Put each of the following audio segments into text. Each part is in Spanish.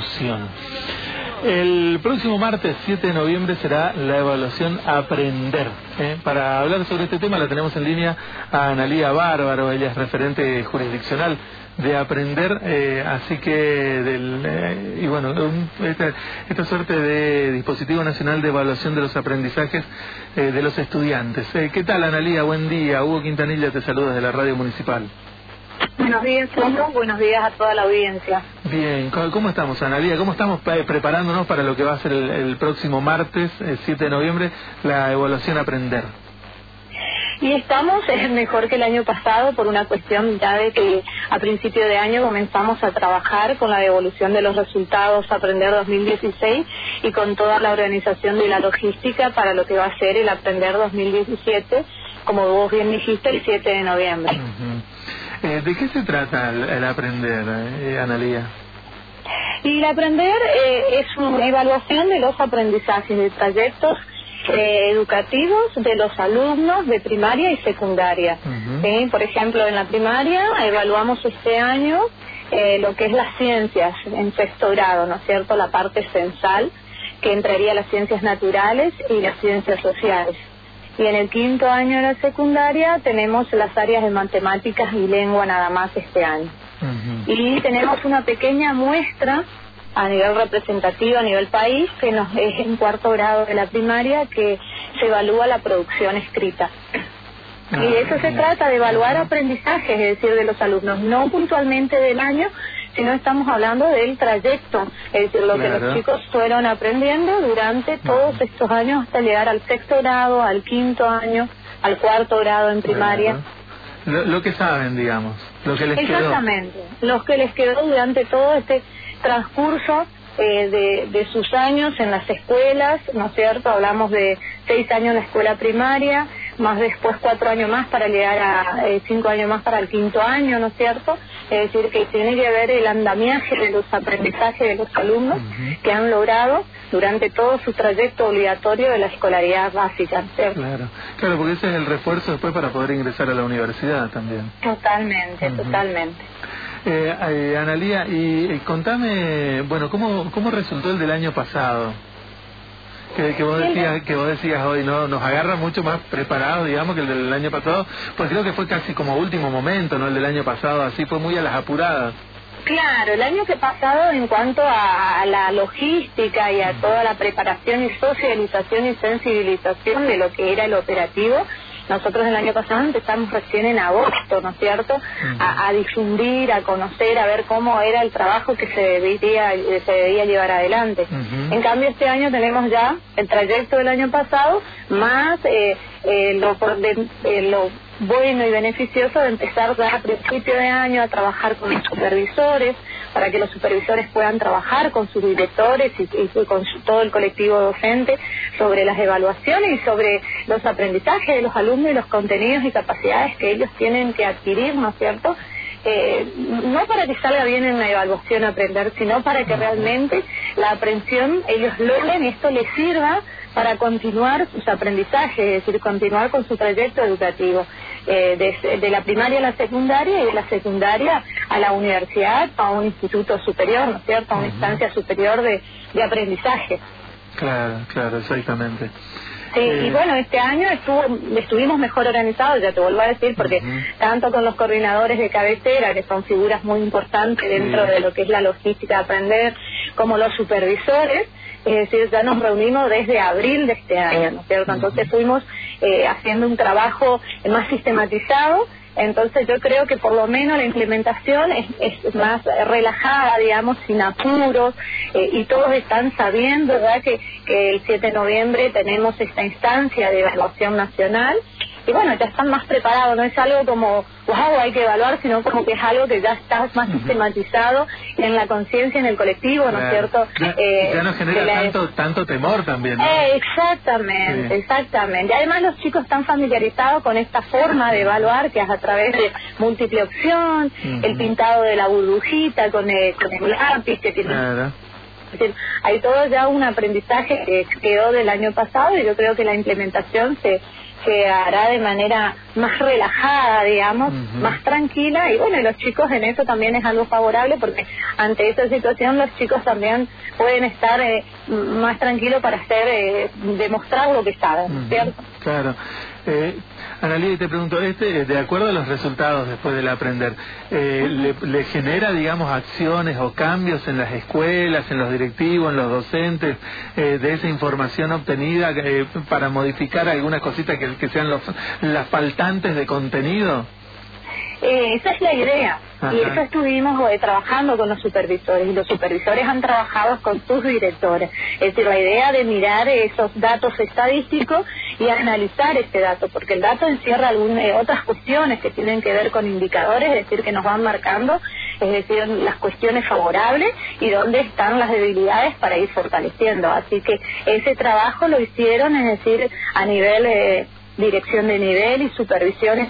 evaluación. El próximo martes 7 de noviembre será la evaluación Aprender. Para hablar sobre este tema la tenemos en línea a Analía Bárbaro, ella es referente jurisdiccional de Aprender, así que esta suerte de dispositivo nacional de evaluación de los aprendizajes de los estudiantes. ¿Qué tal, Analía? Buen día. Hugo Quintanilla te saluda desde la radio municipal. Buenos días, Hugo. Buenos días a toda la audiencia. Bien, ¿cómo estamos, Analía? ¿Cómo estamos preparándonos para lo que va a ser el próximo martes, 7 de noviembre, la evaluación Aprender? Y estamos mejor que el año pasado por una cuestión ya de que a principio de año comenzamos a trabajar con la devolución de los resultados Aprender 2016 y con toda la organización de la logística para lo que va a ser el Aprender 2017, como vos bien dijiste, el 7 de noviembre. ¿De qué se trata el Aprender, Analía? Y el Aprender es una evaluación de los aprendizajes de trayectos educativos de los alumnos de primaria y secundaria. Por ejemplo, en la primaria evaluamos este año lo que es las ciencias en sexto grado, ¿no es cierto? La parte censal, que entraría las ciencias naturales y las ciencias sociales. Y en el quinto año de la secundaria tenemos las áreas de matemáticas y lengua nada más este año. Y tenemos una pequeña muestra a nivel representativo, a nivel país, que es en cuarto grado de la primaria, que se evalúa la producción escrita. Y de eso se trata, de evaluar aprendizajes, es decir, de los alumnos, no puntualmente del año, sino estamos hablando del trayecto, es decir, lo que los chicos fueron aprendiendo durante todos estos años hasta llegar al sexto grado, al quinto año, al cuarto grado en primaria. Lo que saben, digamos, lo que les quedó. Exactamente, lo que les quedó durante todo este transcurso de sus años en las escuelas, ¿no es cierto? Hablamos de 6 años en la escuela primaria, más después 4 años más para llegar a 5 años más para el quinto año, ¿no es cierto? Es decir, que tiene que ver el andamiaje de los aprendizajes de los alumnos que han logrado durante todo su trayecto obligatorio de la escolaridad básica, ¿cierto? Claro, porque ese es el refuerzo después para poder ingresar a la universidad también. Totalmente. Analía, y contame, bueno, ¿cómo resultó el del año pasado? Que vos decías hoy, ¿no? Nos agarra mucho más preparados, digamos, que el del año pasado, pues creo que fue casi como último momento, ¿no? El del año pasado, así fue muy a las apuradas. Claro, el año que pasado en cuanto a la logística y a toda la preparación y socialización y sensibilización de lo que era el operativo, nosotros el año pasado empezamos recién en agosto, ¿no es cierto?, a difundir, a conocer, a ver cómo era el trabajo que se debía llevar adelante. En cambio, este año tenemos ya el trayecto del año pasado, más lo bueno y beneficioso de empezar ya a principio de año a trabajar con los supervisores, para que los supervisores puedan trabajar con sus directores y con todo el colectivo docente sobre las evaluaciones y sobre los aprendizajes de los alumnos y los contenidos y capacidades que ellos tienen que adquirir, ¿no es cierto? No para que salga bien en la evaluación Aprender, sino para que realmente la aprehensión ellos logren y esto les sirva para continuar sus aprendizajes, es decir, continuar con su trayecto educativo, de la primaria a la secundaria y de la secundaria a la universidad, a un instituto superior, ¿no es cierto?, a una instancia superior de aprendizaje. Claro, exactamente. Sí, y bueno, este año estuvimos mejor organizados, ya te vuelvo a decir, porque tanto con los coordinadores de cabecera, que son figuras muy importantes dentro de lo que es la logística de Aprender, como los supervisores, es decir, ya nos reunimos desde abril de este año, ¿no es cierto? Entonces fuimos haciendo un trabajo más sistematizado. Entonces yo creo que por lo menos la implementación es más relajada, digamos, sin apuros, y todos están sabiendo, ¿verdad?, que el 7 de noviembre tenemos esta instancia de evaluación nacional, y bueno, ya están más preparados, no es algo como, wow, hay que evaluar, sino como que es algo que ya está más sistematizado en la conciencia, en el colectivo, ¿no es cierto? Ya no genera tanto temor también, ¿no? Exactamente. Y además los chicos están familiarizados con esta forma de evaluar, que es a través de múltiple opción, el pintado de la burbujita con el lápiz que tiene... Es decir, hay todo ya un aprendizaje que quedó del año pasado, y yo creo que la implementación se se hará de manera más relajada, digamos, más tranquila, y bueno, los chicos en eso también es algo favorable, porque ante esa situación los chicos también pueden estar más tranquilos para hacer, demostrar lo que saben, ¿cierto? Claro. Analía, te pregunto, de acuerdo a los resultados después del aprender, ¿le genera, digamos, acciones o cambios en las escuelas, en los directivos, en los docentes, de esa información obtenida para modificar algunas cositas que sean las faltantes de contenido? Esa es la idea. Ajá. Y eso estuvimos trabajando con los supervisores, y los supervisores han trabajado con sus directores. Es decir, la idea de mirar esos datos estadísticos y analizar ese dato, porque el dato encierra otras cuestiones que tienen que ver con indicadores, es decir, que nos van marcando, es decir, las cuestiones favorables y dónde están las debilidades para ir fortaleciendo. Así que ese trabajo lo hicieron, es decir, a nivel dirección de nivel y supervisiones,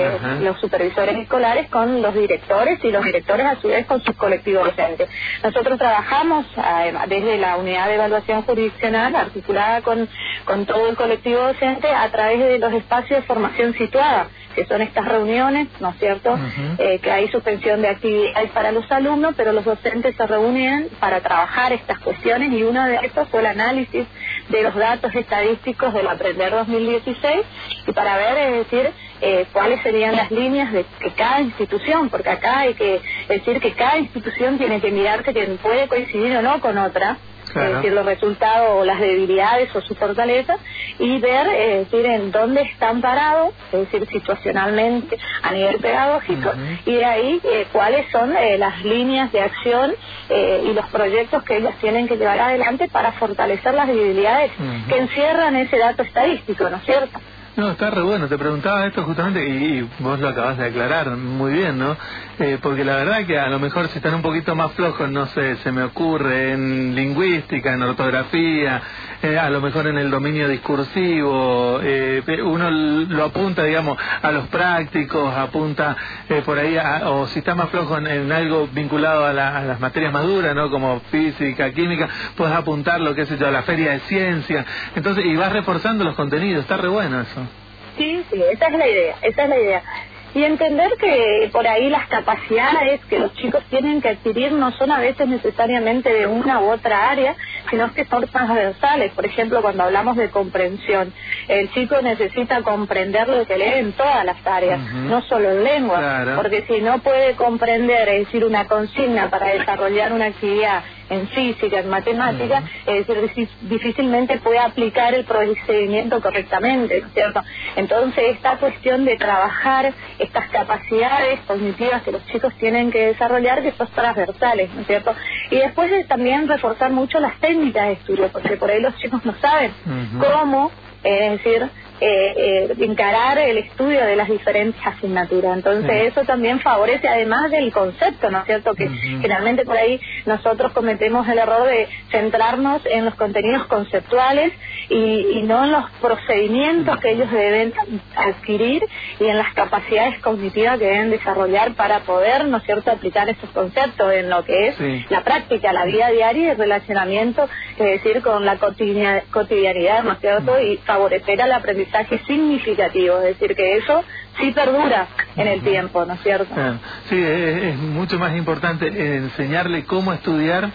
los supervisores escolares con los directores, y los directores a su vez con sus colectivos docentes. Nosotros trabajamos desde la unidad de evaluación jurisdiccional, articulada con todo el colectivo docente, a través de los espacios de formación situada, que son estas reuniones, ¿no es cierto?, que hay suspensión de actividades para los alumnos, pero los docentes se reúnen para trabajar estas cuestiones, y uno de estos fue el análisis de los datos estadísticos del Aprender 2016, y para ver, es decir, cuáles serían las líneas de que cada institución, porque acá hay que decir que cada institución tiene que mirarse que puede coincidir o no con otra, claro, es decir, los resultados o las debilidades o sus fortalezas, y ver, es decir, en dónde están parados, es decir, situacionalmente a nivel pedagógico, y de ahí cuáles son las líneas de acción y los proyectos que ellos tienen que llevar adelante para fortalecer las debilidades que encierran ese dato estadístico, ¿no es cierto? No, está re bueno. Te preguntaba esto justamente, y vos lo acabas de aclarar muy bien, ¿no? Porque la verdad que a lo mejor si están un poquito más flojos, no sé, se me ocurre en lingüística, en ortografía, a lo mejor en el dominio discursivo, uno lo apunta, digamos, a los prácticos, apunta por ahí, o si está más flojo en algo vinculado a las materias más duras, ¿no? Como física, química, puedes apuntar qué sé yo, a la feria de ciencia, entonces, y vas reforzando los contenidos. Está re bueno eso. Sí, esa es la idea. Y entender que por ahí las capacidades que los chicos tienen que adquirir no son a veces necesariamente de una u otra área, sino que son transversales. Por ejemplo, cuando hablamos de comprensión, el chico necesita comprender lo que lee en todas las áreas, no solo en lengua, claro, porque si no puede comprender, es decir, una consigna para desarrollar una actividad en física, en matemática, es decir, difícilmente puede aplicar el procedimiento correctamente, ¿no es cierto? Entonces, esta cuestión de trabajar estas capacidades cognitivas que los chicos tienen que desarrollar, que son transversales, ¿no es cierto? Y después es también reforzar mucho las técnicas de estudio, porque por ahí los chicos no saben cómo, es decir, encarar el estudio de las diferentes asignaturas. Entonces eso también favorece, además del concepto, ¿no es cierto?, que generalmente por ahí nosotros cometemos el error de centrarnos en los contenidos conceptuales y no en los procedimientos que ellos deben adquirir y en las capacidades cognitivas que deben desarrollar para poder, ¿no es cierto?, aplicar esos conceptos en lo que es la práctica, la vida diaria y el relacionamiento, es decir, con la cotidianidad, ¿no es cierto?, y favorecer al aprendizaje significativo, es decir, que eso sí perdura en el tiempo, ¿no es cierto? Sí, es mucho más importante enseñarle cómo estudiar,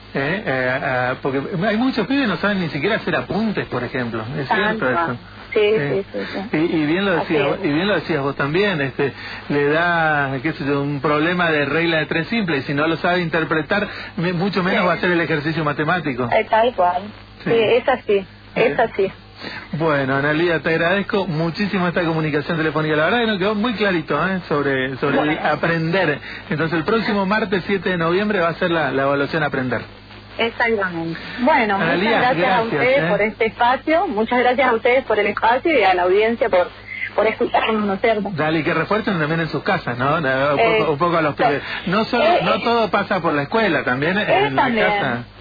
porque hay muchos pibes que no saben ni siquiera hacer apuntes, por ejemplo. ¿Es cierto eso? Sí. Y bien lo decías vos también, le da, qué sé yo, un problema de regla de tres simple, y si no lo sabe interpretar, mucho menos va a hacer el ejercicio matemático. Tal cual. Sí, es así. Bueno, Analía, te agradezco muchísimo esta comunicación telefónica. La verdad que nos quedó muy clarito sobre el aprender. Entonces, el próximo martes 7 de noviembre va a ser la evaluación Aprender. Exactamente. Bueno, Analía, muchas gracias a ustedes por este espacio. Muchas gracias a ustedes por el espacio y a la audiencia por escucharnos, ¿no es cierto? Dale, y que refuercen también en sus casas, ¿no? Un poco a los pibes. No todo pasa por la escuela, también en la casa.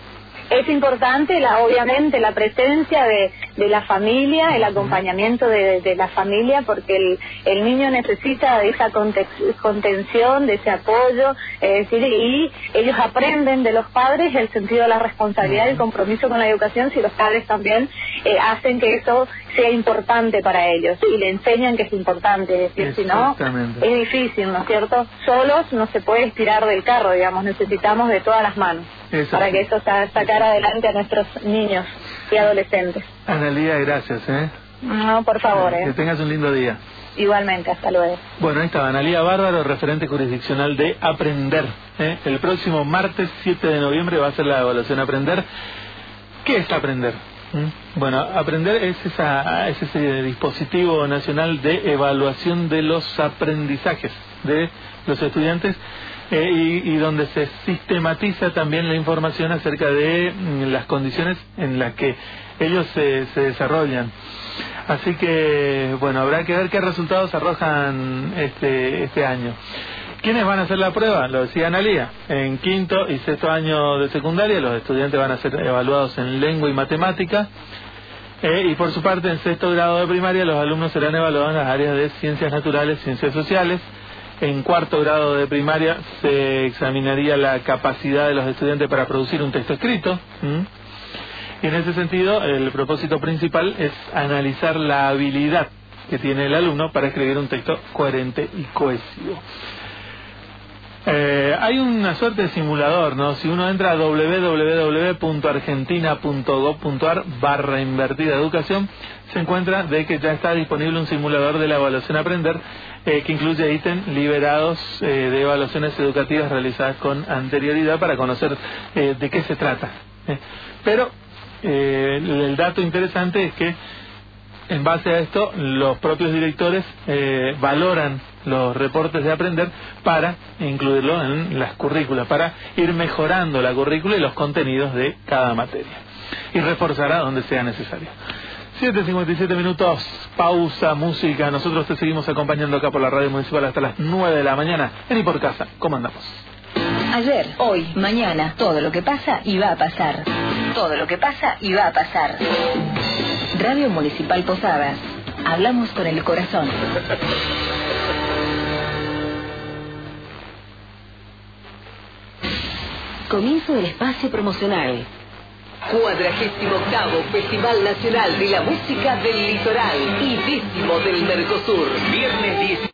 Es importante, obviamente, la presencia de la familia, el acompañamiento de la familia, porque el niño necesita de esa contención, de ese apoyo, es decir, y ellos aprenden de los padres el sentido de la responsabilidad y el compromiso con la educación si los padres también hacen que eso sea importante para ellos y le enseñan que es importante. Es decir, si no, es difícil, ¿no es cierto? Solos no se puede estirar del carro, digamos, necesitamos de todas las manos para que eso sacar adelante a nuestros niños y adolescentes. Analía, gracias. No, por favor. Que tengas un lindo día. Igualmente, hasta luego. Bueno, ahí estaba Analía Bárbaro, referente jurisdiccional de Aprender. El próximo martes 7 de noviembre va a ser la evaluación Aprender. ¿Qué es Aprender? Bueno, Aprender es ese dispositivo nacional de evaluación de los aprendizajes de los estudiantes y donde se sistematiza también la información acerca de las condiciones en las que ellos se desarrollan. Así que, bueno, habrá que ver qué resultados arrojan este año. ¿Quiénes van a hacer la prueba? Lo decía Analía. En quinto y sexto año de secundaria los estudiantes van a ser evaluados en lengua y matemática. Y por su parte, en sexto grado de primaria los alumnos serán evaluados en las áreas de ciencias naturales, ciencias sociales. En cuarto grado de primaria se examinaría la capacidad de los estudiantes para producir un texto escrito. Y en ese sentido, el propósito principal es analizar la habilidad que tiene el alumno para escribir un texto coherente y cohesivo. Hay una suerte de simulador, ¿no? Si uno entra a www.argentina.gov.ar/invertida-educación, se encuentra de que ya está disponible un simulador de la evaluación Aprender, que incluye ítems liberados de evaluaciones educativas realizadas con anterioridad para conocer de qué se trata. Pero el dato interesante es que en base a esto los propios directores valoran los reportes de Aprender para incluirlo en las currículas, para ir mejorando la currícula y los contenidos de cada materia, y reforzará donde sea necesario. 7:57 minutos, pausa, música. Nosotros te seguimos acompañando acá por la radio municipal hasta las 9 de la mañana. En Y por Casa, ¿cómo andamos? Ayer, hoy, mañana, todo lo que pasa y va a pasar. Todo lo que pasa y va a pasar. Radio Municipal Posadas. Hablamos con el corazón. Comienzo del espacio promocional. 48º Festival Nacional de la Música del Litoral y 10º del Mercosur. Viernes 10.